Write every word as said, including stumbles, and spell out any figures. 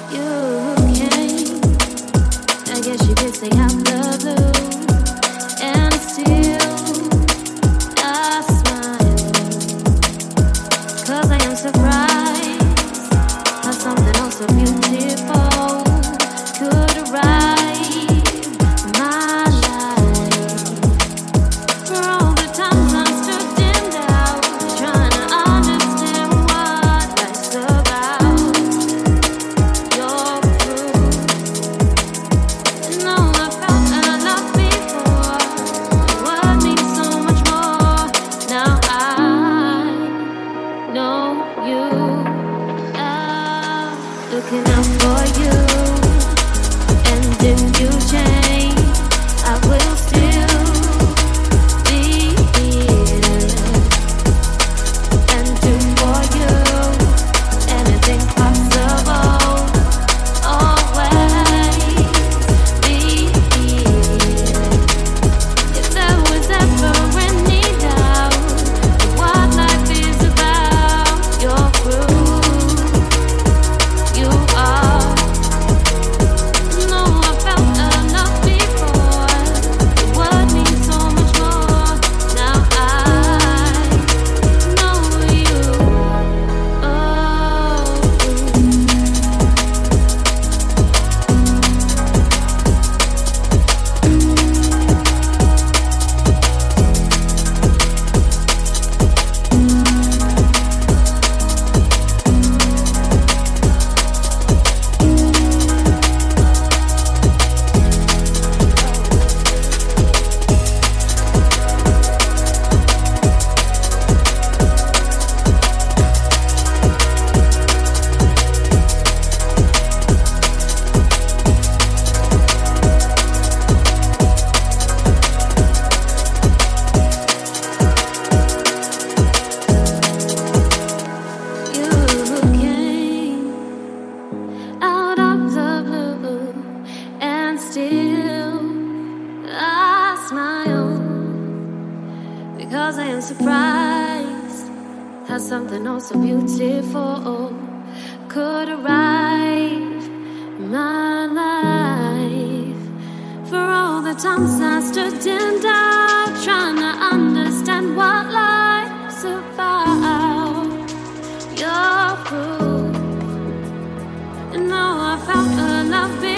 You came, I guess you could say out the blue, and still I smile, 'cause I am surprised how something oh so beautiful could arrive my life. For all the times I stood in doubt, trying to understand what life's about. You're proof, and all I felt and I loved before, the word means so much more. Now I know you are looking out for you, and if you change, I will still be here and do for you anything possible. Always be here. If there was ever any doubt of what life is about, you're proof. You are. No, I felt enough before. The word means so much more. Now I know you. Oh. You came out of the blue, and still I smile, because I am surprised how something oh so beautiful could arrive in my life. For all the times I stood in doubt, trying to understand what life's about. You're proof, and now I found enough.